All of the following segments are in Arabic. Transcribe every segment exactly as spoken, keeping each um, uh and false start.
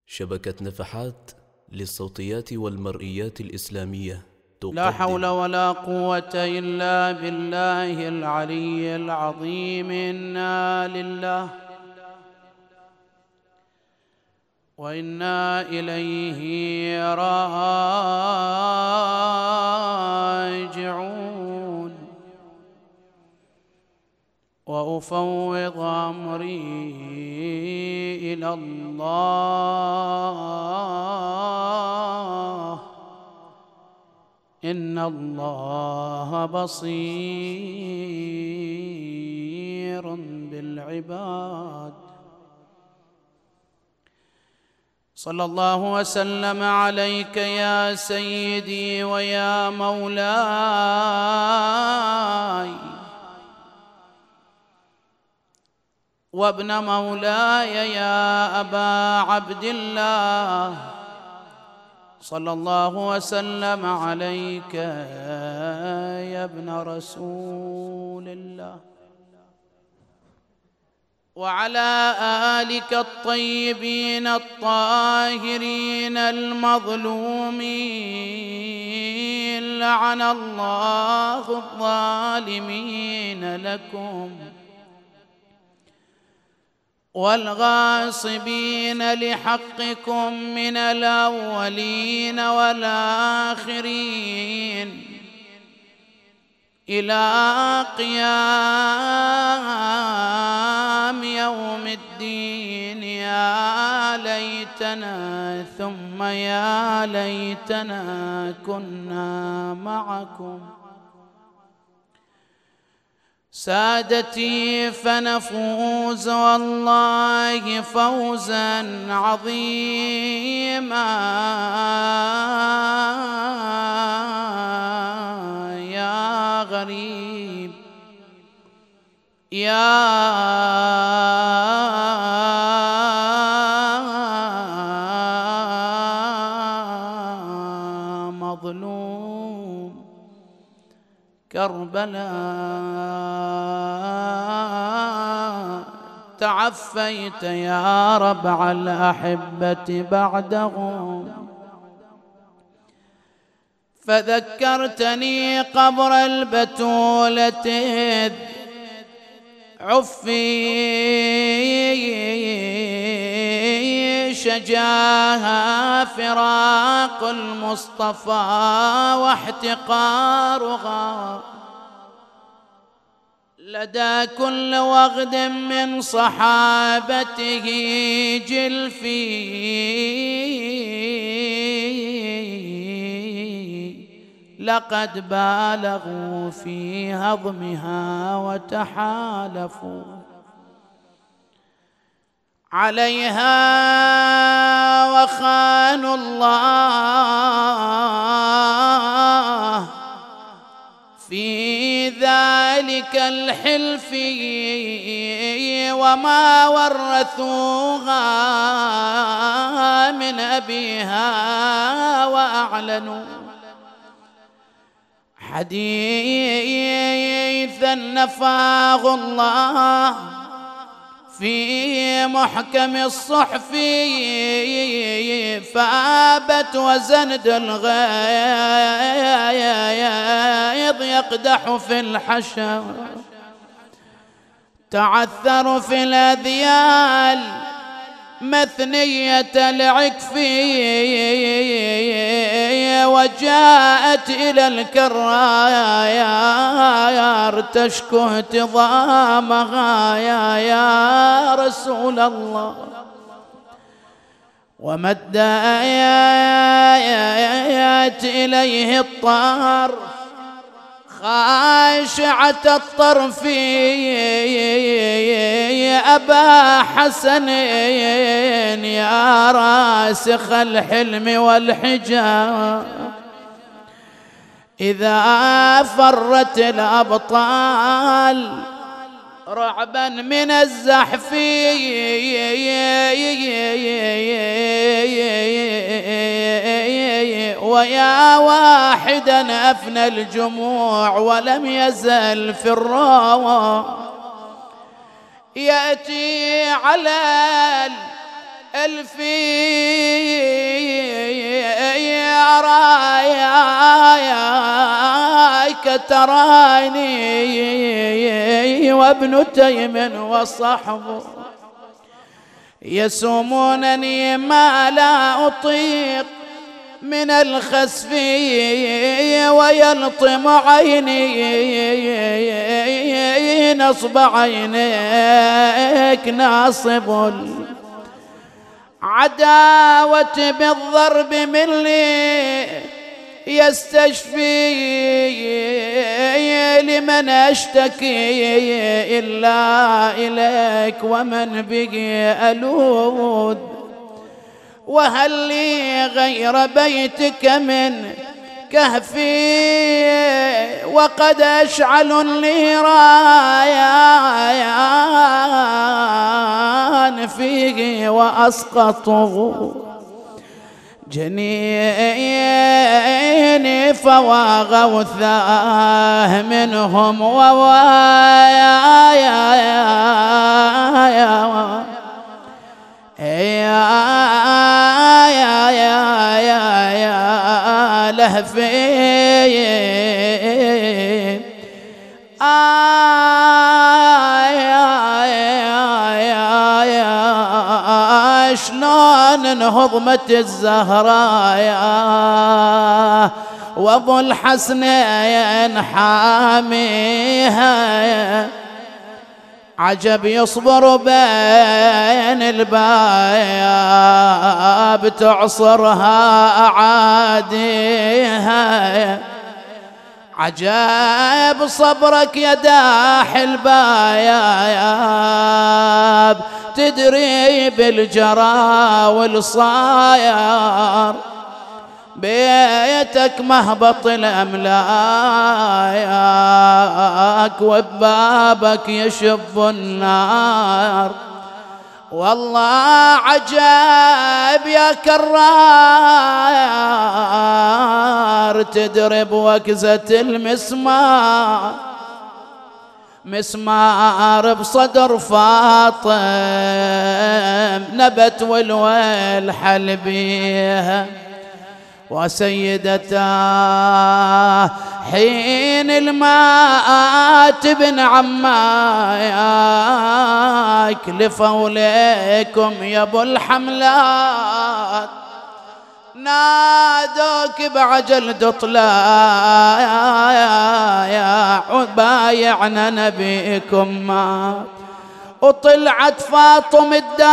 شبكة نفحات للصوتيات والمرئيات الإسلامية تقدم. لا حول ولا قوة إلا بالله العلي العظيم. إنا لله وإنا إليه راجعون. وأفوض أمري إلى الله إن الله بصير بالعباد. صلى الله وسلم عليك يا سيدي ويا مولاي وابن مولاي يا أبا عبد الله. صلى الله وسلم عليك يا ابن رسول الله وعلى آلك الطيبين الطاهرين المظلومين. لعن الله الظالمين لكم والغاصبين لحقكم من الأولين والآخرين إلى قيام يوم الدين. يا ليتنا ثم يا ليتنا كنا معكم سادتي فنفوز والله فوزا عظيما. يا غريب يا مظلوم كربلاء تعفيت يا ربع الأحبة بعدهم. فذكرتني قبر البتولة إذ عفي شجاها فراق المصطفى واحتقارها لدى كل وغد من صحابته جلفي. لقد بالغوا في هضمها وتحالفوا عليها وخانوا الله في ذلك الحلف وما ورثوها من أبيها وأعلنوا حديثا نفاه الله في محكم الصحف فابت وزند الغيظ يقدح في الحشر. تعثر في الأذيال مثنية العكف وجاءت إلى الكرار تشكو اهتضامها يا يا رسول الله. ومد آيات إليه الطار خاشعة الطرف أبا حسن يا راسخ الحلم والحجاب. إذا فرت الأبطال رعبا من الزحف ويا واحدا أفنى الجموع ولم يزل في الروى يأتي على الفيل ذاك تراني وابن تيم وصحبه يسومونني ما لا أطيق من الخسف ويلطم عيني نصب عينيك ناصب العداوة بالضرب من لي يستشفي لمن أشتكي إلا إليك ومن به ألوذ وهل لي غير بيتك من كهفي وقد أشعل النيران فيه وأسقطه جنيني فوا غوثاه منهم ووايا يا يا يا يا يا يا يا لهفي شلون انهضمت الزهراء وابو الحسنين حاميها عجب يصبر بين الباب تعصرها أعاديها عجب صبرك يا داح الباياب تدري بالجرى والصاير بيتك مهبط الأملاك وبابك يشب النار والله عجب يا كرار تدرب وكزة المسمار مسمار بصدر فاطم نبت والويل حلبيها وسيدتا حين الماء بن عماياك لفوا ليكم يا ابو الحملات نادوك بعجل دطلا يا بايعنا نبيكم ما وطلعت فاطم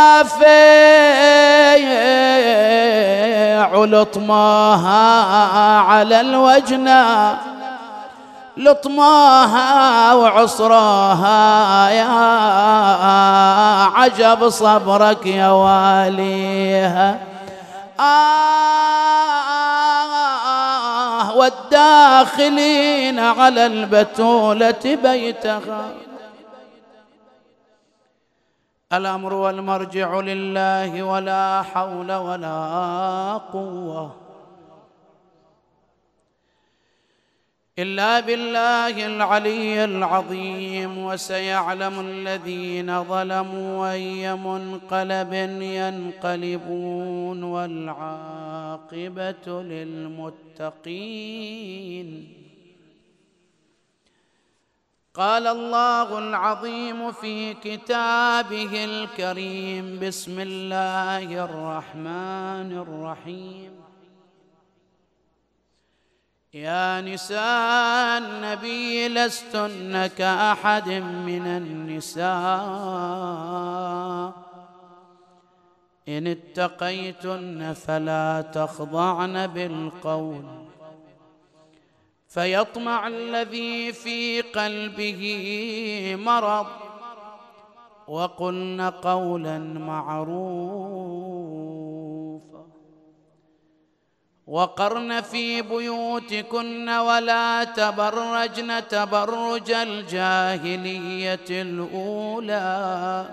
الدافع ولطماها على الوجنة لطماها وعصراها يا عجب صبرك يا واليها آه والداخلين على البتولة بيتها الأمر والمرجع لله ولا حول ولا قوة إلا بالله العلي العظيم وسيعلم الذين ظلموا أي منقلب ينقلبون والعاقبة للمتقين. قال الله العظيم في كتابه الكريم بسم الله الرحمن الرحيم يا نساء النبي لستن كأحد من النساء إن اتقيتن فلا تخضعن بالقول فيطمع الذي في قلبه مرض وقلن قولا معروفا وقرن في بيوتكن ولا تبرجن تبرج الجاهلية الأولى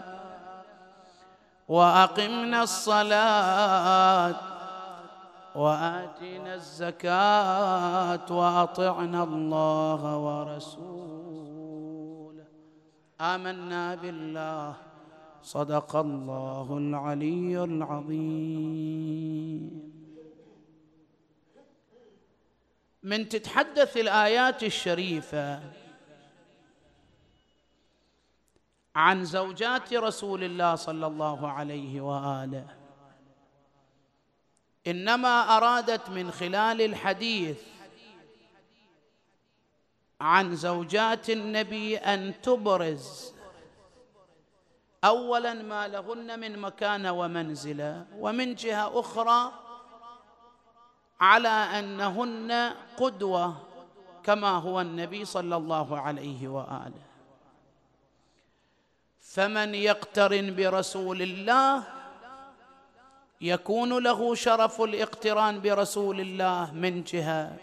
وأقمنا الصلاة وآتينا الزكاة وأطعنا الله ورسوله آمنا بالله صدق الله العلي العظيم. من تتحدث الآيات الشريفة عن زوجات رسول الله صلى الله عليه وآله، إنما أرادت من خلال الحديث عن زوجات النبي أن تبرز أولاً ما لهن من مكانة ومنزلة، ومن جهة أخرى على أنهن قدوة كما هو النبي صلى الله عليه وآله. فمن يقترن برسول الله يكون له شرف الاقتران برسول الله من جهة،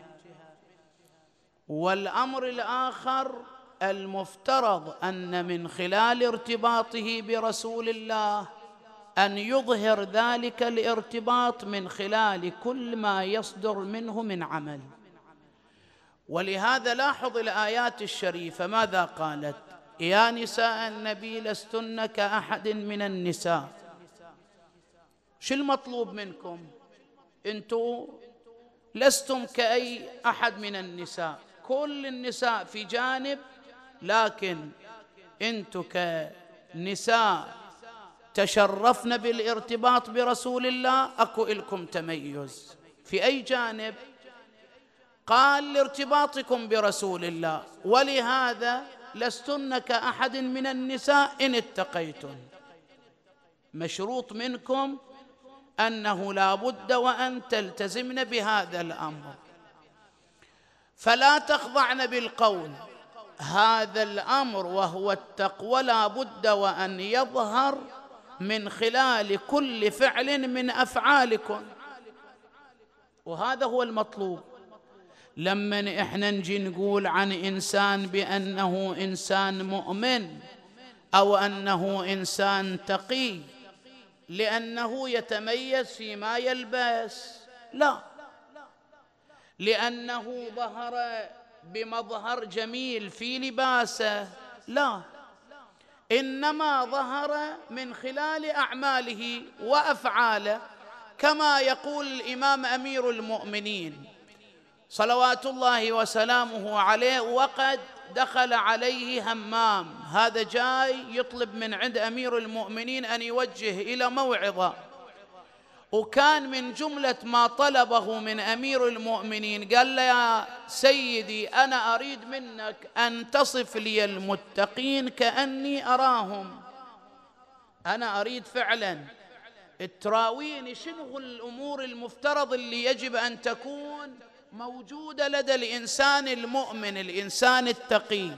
والأمر الآخر المفترض أن من خلال ارتباطه برسول الله أن يظهر ذلك الارتباط من خلال كل ما يصدر منه من عمل. ولهذا لاحظ الآيات الشريفة ماذا قالت؟ يا نساء النبي لستن كأحد من النساء. شو المطلوب منكم؟ أنتم لستم كأي أحد من النساء، كل النساء في جانب، لكن أنتم كنساء تشرفن بالارتباط برسول الله أكو إلكم تميز. في أي جانب؟ قال لارتباطكم برسول الله، ولهذا لستن كأحد من النساء إن اتقيتن. مشروط منكم أنه لا بد وأن تلتزمن بهذا الأمر، فلا تخضعن بالقول. هذا الأمر وهو التقوى لا بد وأن يظهر من خلال كل فعل من أفعالكم، وهذا هو المطلوب. لما إحنا نجي نقول عن إنسان بأنه إنسان مؤمن أو أنه إنسان تقي لأنه يتميز فيما يلبس، لا، لأنه ظهر بمظهر جميل في لباسه، لا، إنما ظهر من خلال أعماله وأفعاله، كما يقول الإمام أمير المؤمنين صلوات الله وسلامه عليه وقد دخل عليه همام، هذا جاي يطلب من عند أمير المؤمنين أن يوجه إلى موعظة، وكان من جملة ما طلبه من أمير المؤمنين قال له يا سيدي أنا أريد منك أن تصف لي المتقين كأني أراهم، أنا أريد فعلا تراويني شنو الأمور المفترض اللي يجب أن تكون موجودة لدى الإنسان المؤمن الإنسان التقي.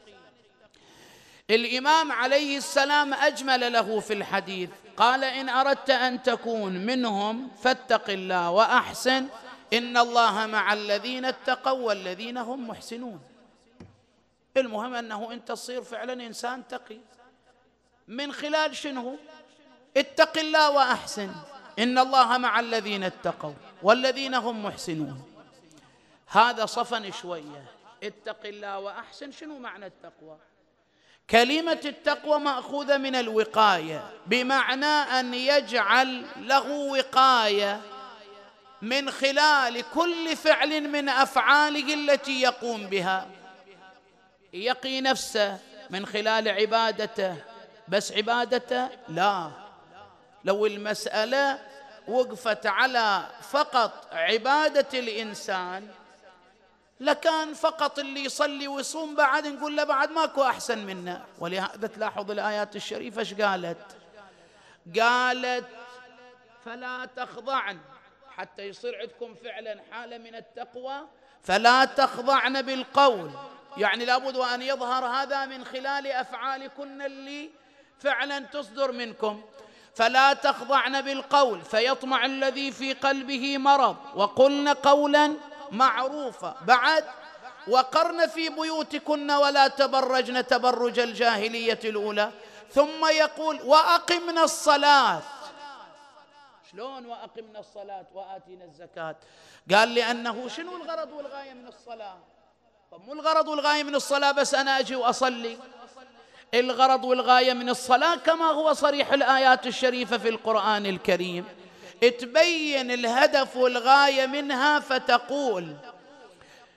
الإمام عليه السلام أجمل له في الحديث، قال إن أردت أن تكون منهم فاتق الله وأحسن إن الله مع الذين اتقوا والذين هم محسنون. المهم أنه أنت تصير فعلا إنسان تقي من خلال شنو؟ اتق الله وأحسن إن الله مع الذين اتقوا والذين هم محسنون. هذا صفن شوية. اتق الله وأحسن، شنو معنى التقوى؟ كلمة التقوى مأخوذة من الوقاية، بمعنى أن يجعل له وقاية من خلال كل فعل من أفعاله التي يقوم بها، يقي نفسه من خلال عبادته. بس عبادته لا، لو المسألة وقفت على فقط عبادة الإنسان لكان فقط اللي يصلي ويصوم بعد نقول له بعد ماكو أحسن منا. ولهذا تلاحظ الآيات الشريفة ايش قالت؟ قالت فلا تخضعن، حتى يصير عندكم فعلا حالة من التقوى، فلا تخضعن بالقول، يعني لابد وأن يظهر هذا من خلال أفعالكن اللي فعلا تصدر منكم. فلا تخضعن بالقول فيطمع الذي في قلبه مرض وقلن قولا معروفا. بعد وقرن في بيوتكن ولا تبرجن تبرج الجاهلية الأولى. ثم يقول وأقمنا الصلاة. شلون وأقمنا الصلاة وآتينا الزكاة؟ قال لأنه شنو الغرض والغاية من الصلاة؟ طب مو الغرض والغاية من الصلاة بس أنا أجي وأصلي، الغرض والغاية من الصلاة كما هو صريح الآيات الشريفة في القرآن الكريم، تبين الهدف والغاية منها فتقول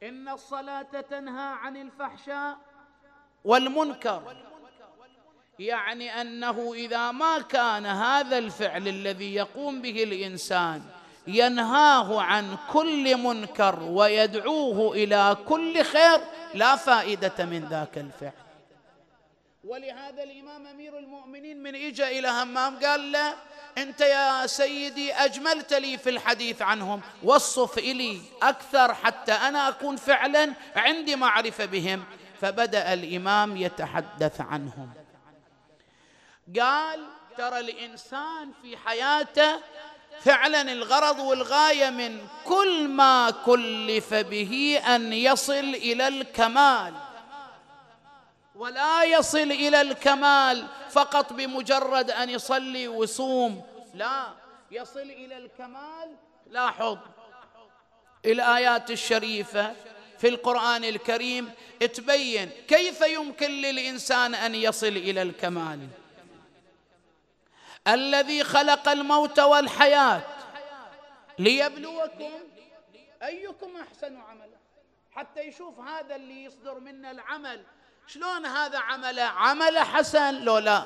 إن الصلاة تنهى عن الفحشاء والمنكر، يعني أنه إذا ما كان هذا الفعل الذي يقوم به الإنسان ينهاه عن كل منكر ويدعوه إلى كل خير لا فائدة من ذاك الفعل. ولهذا الإمام أمير المؤمنين من إجا إلى همام قال له: أنت يا سيدي أجملت لي في الحديث عنهم، وصف إلي أكثر حتى أنا أكون فعلا عندي معرفة بهم. فبدأ الإمام يتحدث عنهم. قال: ترى الإنسان في حياته فعلا الغرض والغاية من كل ما كلف به أن يصل إلى الكمال، ولا يصل إلى الكمال فقط بمجرد أن يصلي ويصوم، لا، يصل إلى الكمال. لاحظ الآيات الشريفة في القرآن الكريم تبين كيف يمكن للإنسان أن يصل إلى الكمال. الذي خلق الموت والحياة ليبلوكم أيكم أحسن عملا، حتى يشوف هذا اللي يصدر منه العمل شلون هذا عمله عمل حسن لو لا.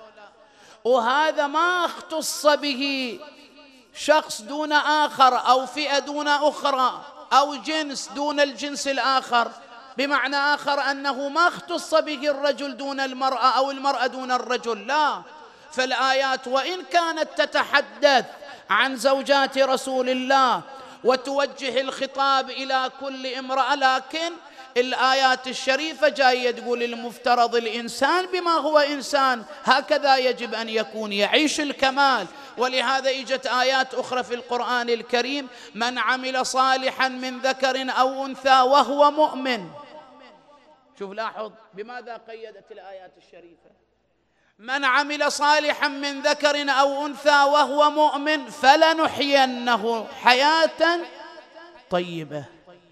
وهذا ما اختص به شخص دون آخر أو فئة دون أخرى أو جنس دون الجنس الآخر، بمعنى آخر أنه ما اختص به الرجل دون المرأة أو المرأة دون الرجل، لا. فالآيات وإن كانت تتحدث عن زوجات رسول الله وتوجه الخطاب إلى كل امرأة، لكن الآيات الشريفة جاية تقول المفترض الإنسان بما هو إنسان هكذا يجب أن يكون، يعيش الكمال. ولهذا إجت آيات أخرى في القرآن الكريم: من عمل صالحا من ذكر أو أنثى وهو مؤمن. شوف لاحظ بماذا قيدت الآيات الشريفة: من عمل صالحا من ذكر أو أنثى وهو مؤمن فلنحيينه حياة طيبة.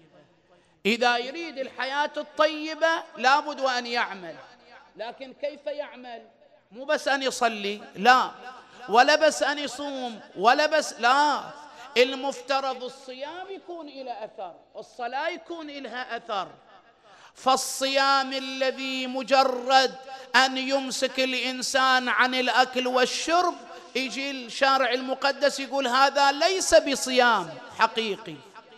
إذا يريد الحياة الطيبة لابد أن يعمل، لكن كيف يعمل؟ مو بس أن يصلي، لا، ولا بس أن يصوم، ولا بس، لا، المفترض الصيام يكون إلى أثر، الصلاة يكون إلها أثر. فالصيام الذي مجرد أن يمسك الإنسان عن الأكل والشرب، يجي الشارع المقدس يقول هذا ليس بصيام حقيقي.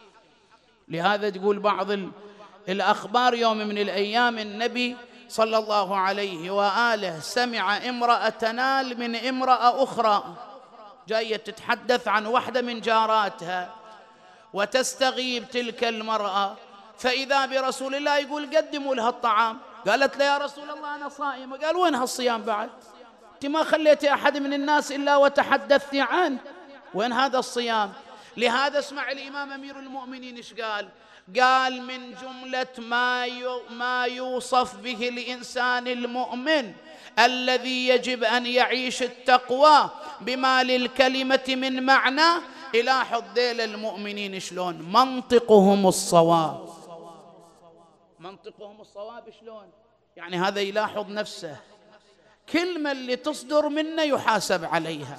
لهذا تقول بعض الأخبار يوم من الأيام النبي صلى الله عليه وآله سمع امرأة تنال من امرأة أخرى جاية تتحدث عن واحدة من جاراتها وتستغيب تلك المرأة، فإذا برسول الله يقول قدموا لها الطعام. قالت له: يا رسول الله أنا صائمة. قال: وين هالصيام بعد؟ أنت ما خليتي أحد من الناس إلا وتحدثتي عنه، وين هذا الصيام؟ لهذا اسمع الإمام أمير المؤمنين إيش قال؟ قال: من جملة ما ما يوصف به الإنسان المؤمن الذي يجب أن يعيش التقوى بما للكلمة من معنى، يلاحظ ذيل المؤمنين شلون منطقهم الصواب. منطقهم الصواب شلون؟ يعني هذا يلاحظ نفسه، كلمة اللي تصدر منه يحاسب عليها.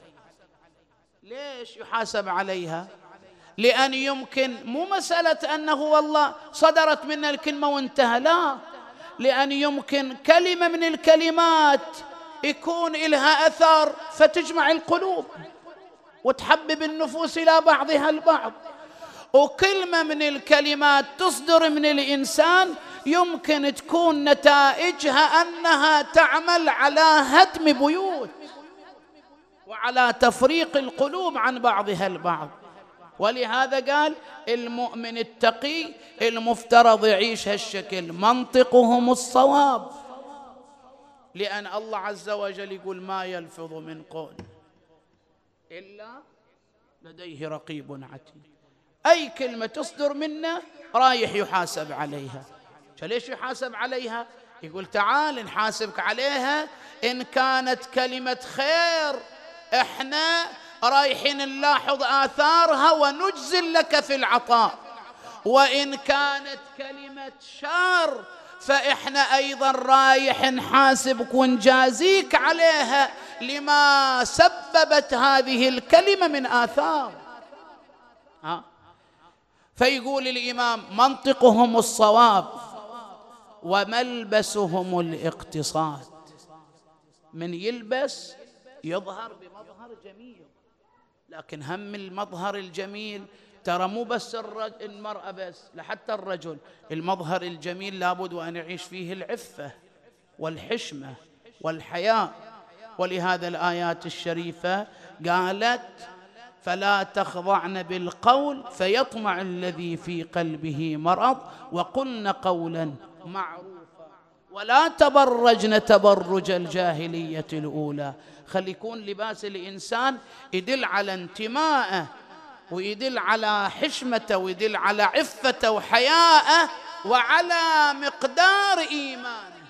ليش يحاسب عليها؟ لأن يمكن مو مسألة أنه والله صدرت منه الكلمة وانتهى، لا، لأن يمكن كلمة من الكلمات يكون لها أثر فتجمع القلوب وتحبب النفوس إلى بعضها البعض، وكلمة من الكلمات تصدر من الإنسان يمكن تكون نتائجها أنها تعمل على هدم بيوت وعلى تفريق القلوب عن بعضها البعض. ولهذا قال المؤمن التقي المفترض يعيش هالشكل، منطقهم الصواب، لأن الله عز وجل يقول: ما يلفظ من قول إلا لديه رقيب عتيد. أي كلمة تصدر منا رايح يحاسب عليها. فليش يحاسب عليها؟ يقول: تعال نحاسبك عليها إن كانت كلمة خير إحنا رايحين نلاحظ آثارها ونجزل لك في العطاء، وإن كانت كلمة شر فإحنا أيضا رايح نحاسبك ونجازيك عليها لما سببت هذه الكلمة من آثار. ها؟ فيقول الإمام منطقهم الصواب وملبسهم الاقتصاد. من يلبس يظهر بمظهر جميل، لكن هم المظهر الجميل ترى مو بس المرأة بس، لحتى الرجل المظهر الجميل لابد وأن يعيش فيه العفة والحشمة والحياء. ولهذا الآيات الشريفة قالت فلا تخضعن بالقول فيطمع الذي في قلبه مرض وقلن قولا معروفا ولا تبرجن تبرج الجاهلية الأولى. خلي يكون لباس الإنسان يدل على انتمائه ويدل على حشمته ويدل على عفته وحياءه وعلى مقدار إيمانه.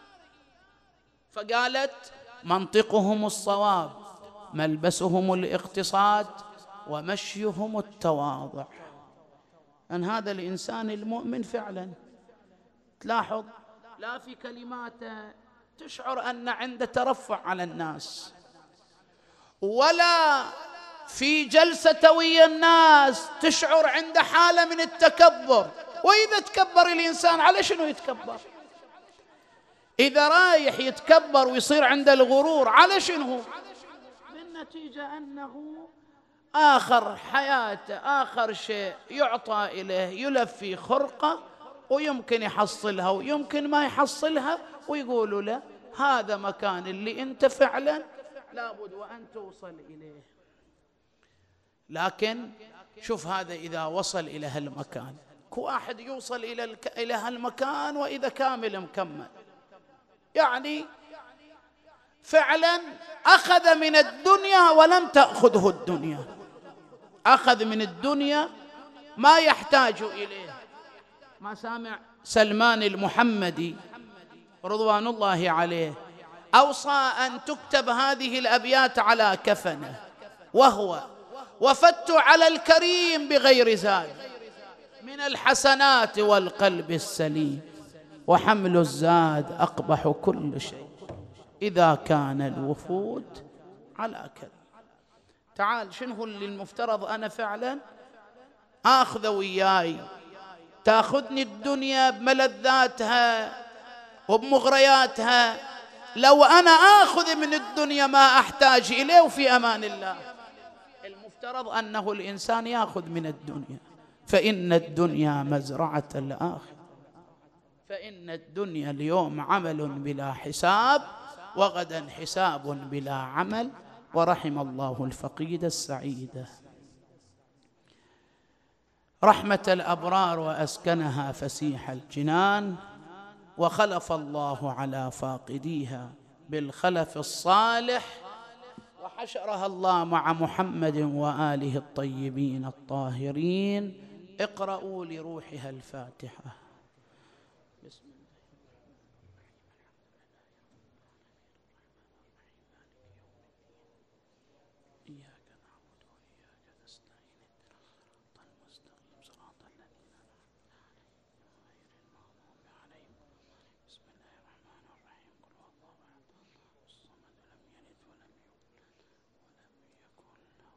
فقالت منطقهم الصواب ملبسهم الاقتصاد ومشيهم التواضع. أن هذا الإنسان المؤمن فعلا تلاحظ لا في كلماته تشعر أن عنده ترفع على الناس، ولا في جلسة ويا الناس تشعر عنده حالة من التكبر. وإذا تكبر الإنسان على شنو يتكبر؟ إذا رايح يتكبر ويصير عنده الغرور على شنو؟ بالنتيجة أنه آخر حياته آخر شيء يعطى إليه يلف في خرقة ويمكن يحصلها ويمكن ما يحصلها، ويقولوا له هذا مكان اللي أنت فعلا لابد وأن توصل إليه. لكن شوف هذا إذا وصل إلى هالمكان، كو واحد يوصل إلى الك... إلى هالمكان وإذا كامل مكمل، يعني فعلا أخذ من الدنيا ولم تأخذه الدنيا، أخذ من الدنيا ما يحتاج إليه. ما سامع سلمان المحمدي رضوان الله عليه أوصى أن تكتب هذه الأبيات على كفنه وهو وفدت على الكريم بغير زاد من الحسنات والقلب السليم وحمل الزاد أقبح كل شيء إذا كان الوفود على كذا. تعال شنو اللي المفترض أنا فعلا آخذ وياي؟ تأخذني الدنيا بملذاتها وبمغرياتها، لو أنا آخذ من الدنيا ما أحتاج إليه وفي أمان الله. المفترض أنه الإنسان يأخذ من الدنيا، فإن الدنيا مزرعة الآخرة، فإن الدنيا اليوم عمل بلا حساب وغدا حساب بلا عمل، ورحم الله الفقيد السعيد. رحمة الأبرار وأسكنها فسيح الجنان، وخلف الله على فاقديها بالخلف الصالح، وحشرها الله مع محمد وآله الطيبين الطاهرين. اقرأوا لروحها الفاتحة. بسم الله. إياك نعبد وإياك نستعين صراط المستقيم صراط الذين أنعمت عليهم غير المغضوب عليهم. بسم الله الرحمن الرحيم. قل هو الله أحد الصمد لم يلد ولم يولد ولم يكن له.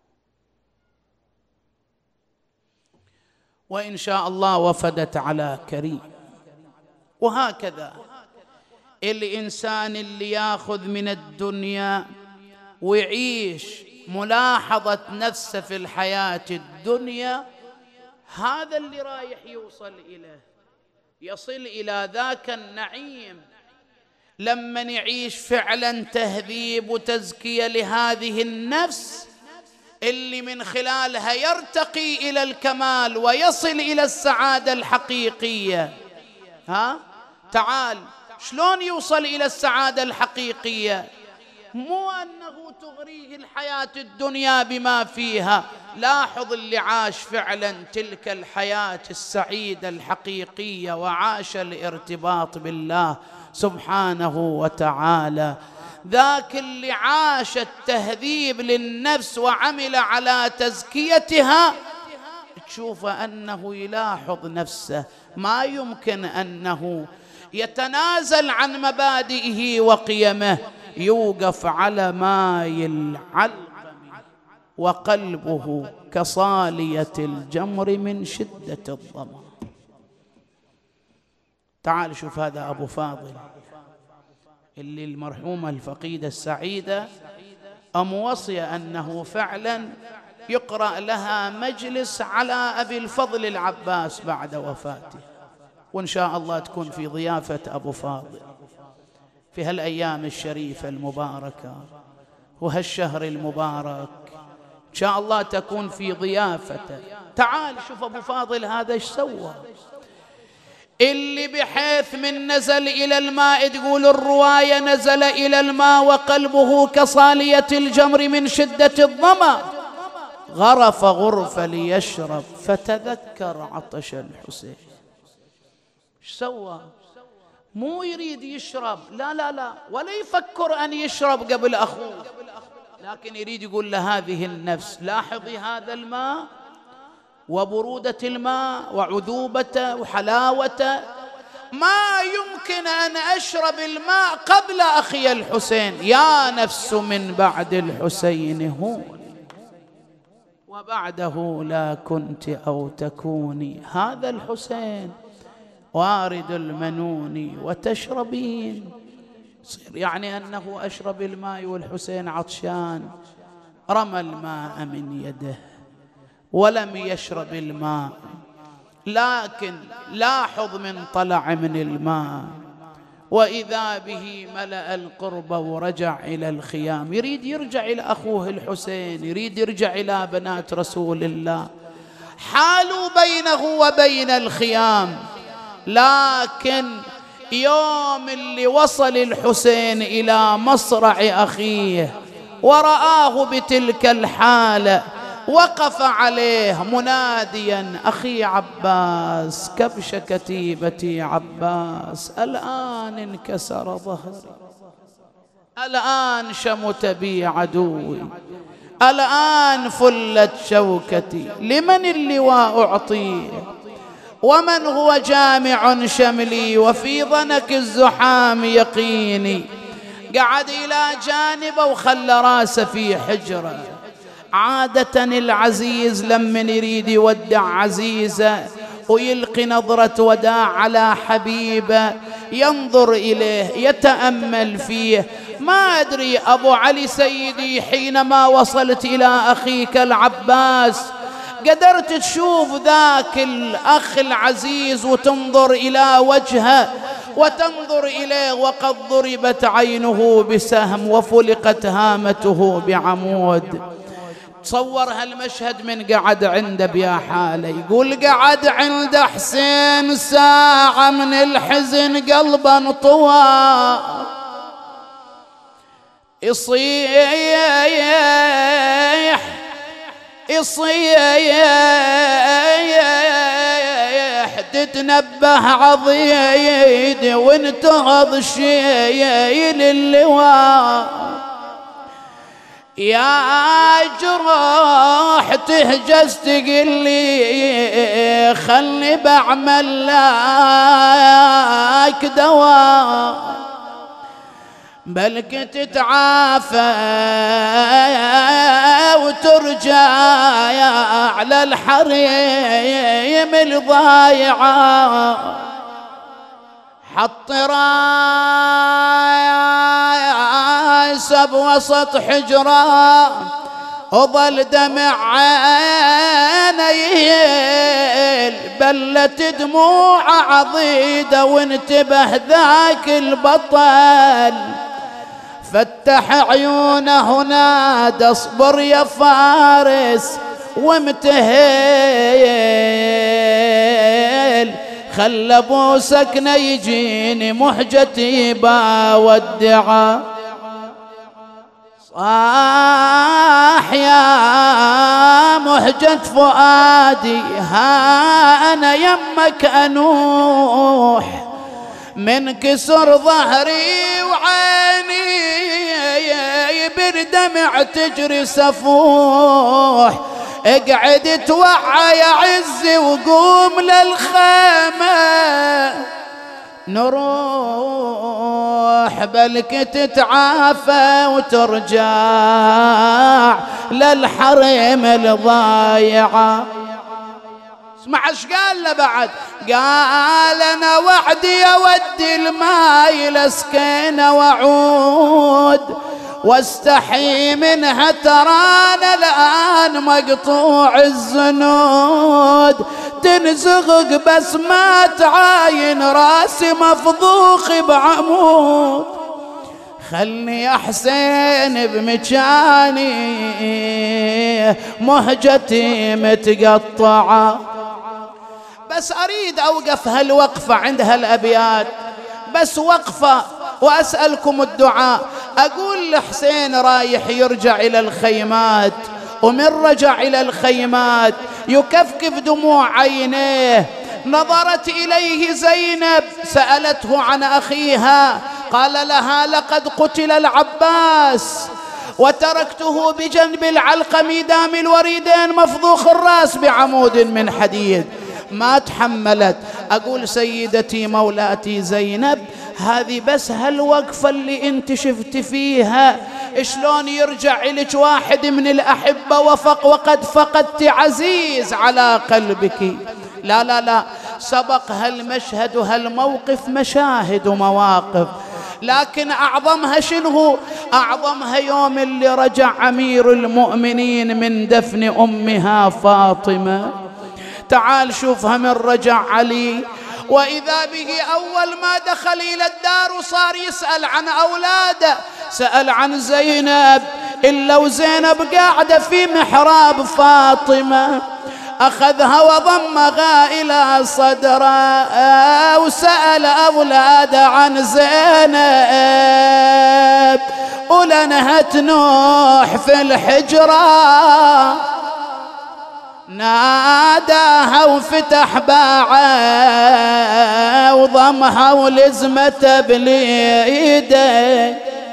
وإن شاء الله وفدت على كريم. وهكذا الإنسان اللي يأخذ من الدنيا ويعيش ملاحظة نفسه في الحياة الدنيا، هذا اللي رايح يوصل إليه، يصل إلى ذاك النعيم لما يعيش فعلا تهذيب وتزكية لهذه النفس اللي من خلالها يرتقي إلى الكمال ويصل إلى السعادة الحقيقية. ها؟ تعال شلون يوصل إلى السعادة الحقيقية؟ مو أنه تغريه الحياة الدنيا بما فيها. لاحظ اللي عاش فعلا تلك الحياة السعيدة الحقيقية وعاش الارتباط بالله سبحانه وتعالى، ذاك اللي عاش التهذيب للنفس وعمل على تزكيتها، تشوف أنه يلاحظ نفسه، ما يمكن أنه يتنازل عن مبادئه وقيمه، يوقف على ماء العلقم وقلبه كصالية الجمر من شدة الظما. تعال شوف هذا أبو فاضل اللي المرحومة الفقيدة السعيدة أموصية أنه فعلا يقرأ لها مجلس على أبي الفضل العباس بعد وفاته، وإن شاء الله تكون في ضيافة أبو فاضل في هالأيام الشريفة المباركة وهالشهر المبارك، إن شاء الله تكون في ضيافته. تعال شوف أبو فاضل هذا إيش سوى، اللي بحيث من نزل إلى الماء، تقول الرواية نزل إلى الماء وقلبه كصالية الجمر من شدة الظما، غرف غرفة ليشرب فتذكر عطش الحسين. ايش سوى؟ مو يريد يشرب، لا لا لا، ولا يفكر أن يشرب قبل أخوه، لكن يريد يقول لهذه النفس لاحظي هذا الماء وبرودة الماء وعذوبته وحلاوته، ما يمكن أن أشرب الماء قبل أخي الحسين، يا نفس من بعد الحسين هون وبعده لا كنت أو تكوني، هذا الحسين وارد المنون وتشربين. صير يعني أنه أشرب الماء والحسين عطشان، رمى الماء من يده ولم يشرب الماء، لكن لاحظ من طلع من الماء وإذا به ملأ القرب ورجع إلى الخيام، يريد يرجع إلى أخوه الحسين، يريد يرجع إلى بنات رسول الله، حالوا بينه وبين الخيام. لكن يوم اللي وصل الحسين إلى مصرع أخيه ورآه بتلك الحالة وقف عليه مناديا أخي عباس، كبش كتيبتي عباس، الآن انكسر ظهري، الآن شمت بي عدوي، الآن فلت شوكتي، لمن اللواء أعطيه ومن هو جامع شملي وفي ضنك الزحام يقيني. قعد إلى جانبه وخلى راسه في حجره. عادة العزيز لمن يريد يودع عزيزه ويلقي نظرة وداع على حبيبه ينظر إليه يتأمل فيه. ما أدري أبو علي سيدي حينما وصلت إلى أخيك العباس قدرت تشوف ذاك الأخ العزيز وتنظر إلى وجهه وتنظر إليه وقد ضربت عينه بسهم وفلقت هامته بعمود. تصور هالمشهد من قعد عنده بيا حاله، يقول قعد عند حسين ساعة من الحزن قلبا طوى، يصيح يصيح تتنبه عضيد وانتهض شيل اللواء، يا جراح تهجز تقلي خلني بعمل لك دواء، بلك تتعافى وترجع على الحريم الضايعة، حط راسه بوسط حجرة وظل دمع عينيه بلت دموع عضيدة، وانتبه ذاك البطل فتح عيونه نادى اصبر يا فارس وامتهل، خل ابو سكنه يجيني محجتي بودعه، صاح يا مهجة فؤادي ها أنا يمك أنوح، من كسر ظهري وعيني بالدمع تجري سفوح، اقعد توعى يا عزي وقوم للخيمة نروح بلك تتعافى وترجع للحرم الضايعة. اسمع ايش قال له بعد، قال انا وحدي اودي الماي لسكينه واعود واستحي منها ترانا الان مقطوع الزنود، تنزغق بس ما تعاين راسي مفضوخ بعمود، خلني يا حسين بمكاني مهجتي متقطعة. بس أريد أوقف هالوقفة عند هالأبيات، بس وقفة وأسألكم الدعاء. أقول لحسين رايح يرجع إلى الخيمات، ومن رجع إلى الخيمات يكفكف دموع عينيه، نظرت إليه زينب سألته عن أخيها، قال لها لقد قتل العباس وتركته بجنب العلقم دام الوريدين مفضوخ الرأس بعمود من حديد، ما تحملت. أقول سيدتي مولاتي زينب، هذه بس هالوقفة اللي انت شفت فيها شلون يرجع إليك واحد من الأحبة وفق وقد فقدت عزيز على قلبك. لا لا لا، سبق هالمشهد وهالموقف مشاهد ومواقف، لكن أعظمها شنو؟ أعظمها يوم اللي رجع أمير المؤمنين من دفن أمها فاطمة. تعال شوفها من رجع علي، وإذا به أول ما دخل إلى الدار وصار يسأل عن أولاده، سأل عن زينب، إلا وزينب قاعدة في محراب فاطمة، أخذها وضمها إلى صدره وسأل أولاده عن زينب، ولنهت نوح في الحجرة ناداها وفتح باعه وضمها ولزمته باليده،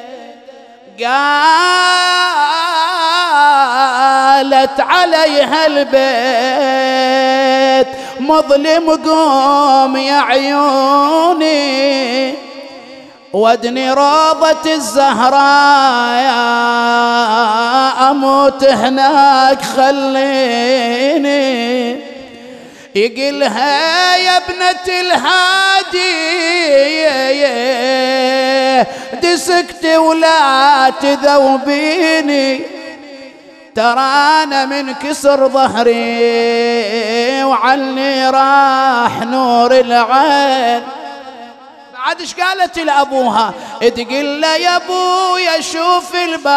قالت عليها البيت مظلم قوم يا عيوني، ودني روضة الزهراء يا أموت هناك خليني، يقلها يا ابنة الهادي دسكت ولا تذوبيني، ترى أنا من كسر ظهري وعني راح نور العين. بعد ايش قالت لأبوها؟ تقول له يا ابويا شوف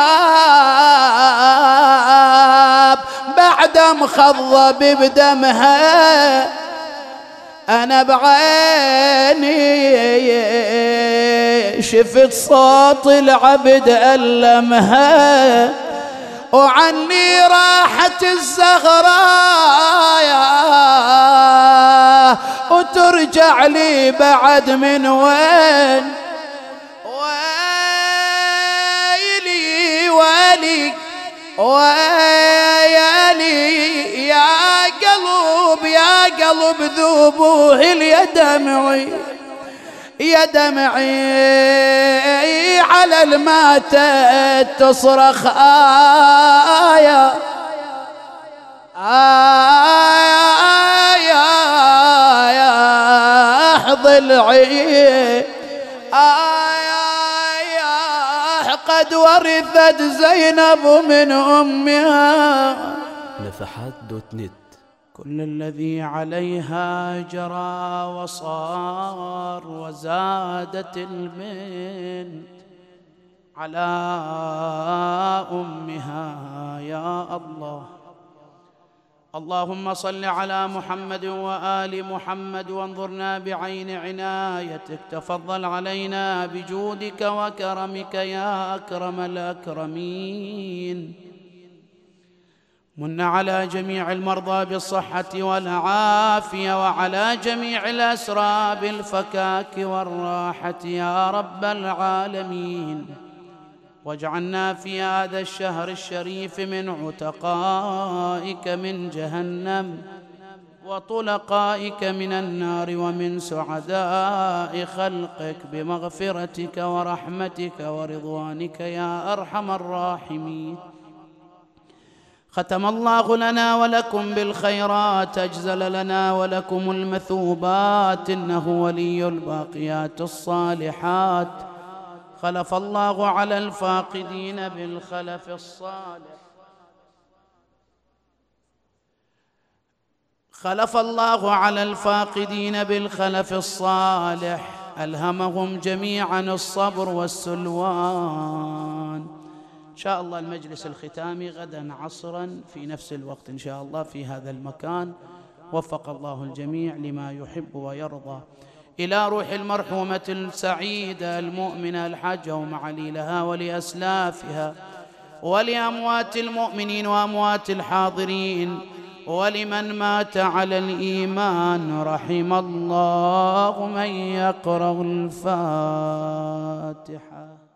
الباب بعد مخضب بدمها، انا بعيني شفت صوت العبد ألمها، وعني راحت الزغراء وترجع لي بعد من وين؟ ويلي ويلي ويلي يا قلب يا قلب ذوبوه يا دمعي يا دمعي على الماتت تصرخ آية آية يا ضلعي آية قد ورثت زينب من أمها. نفحات دوت نت. كل الذي عليها جرى وصار، وزادت البنت على أمها يا الله. اللهم صل على محمد وآل محمد وانظرنا بعين عنايتك، تفضل علينا بجودك وكرمك يا أكرم الأكرمين. من على جميع المرضى بالصحة والعافية، وعلى جميع الأسرى بالفكاك والراحة يا رب العالمين. واجعلنا في هذا الشهر الشريف من عتقائك من جهنم، وطلقائك من النار ومن سعداء خلقك بمغفرتك ورحمتك ورضوانك يا أرحم الراحمين. ختم الله لنا ولكم بالخيرات، أجزل لنا ولكم المثوبات، إنه ولي الباقيات الصالحات. خلف الله على الفاقدين بالخلف الصالح، خلف الله على الفاقدين بالخلف الصالح، ألهمهم جميعا الصبر والسلوان. إن شاء الله المجلس الختامي غدا عصرا في نفس الوقت إن شاء الله في هذا المكان. وفق الله الجميع لما يحب ويرضى. إلى روح المرحومة السعيدة المؤمنة الحاجة أم علي لها ولأسلافها ولأموات المؤمنين وأموات الحاضرين ولمن مات على الإيمان، رحم الله من يقرأ الفاتحة.